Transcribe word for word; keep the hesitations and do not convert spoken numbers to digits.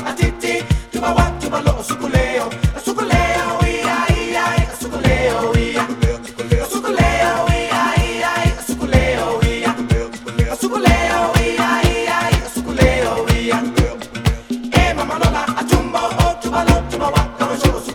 atiti, tuba wa, tuba lo, sukuleo, sukuleo, ia, ia, sukuleo, ia, sukuleo, ia, ia, sukuleo, ia, sukuleo, ia, ia, sukuleo, ia. Eh, mama Lola, atumbo, oh, tuba lo, tuba wa, tuba lo,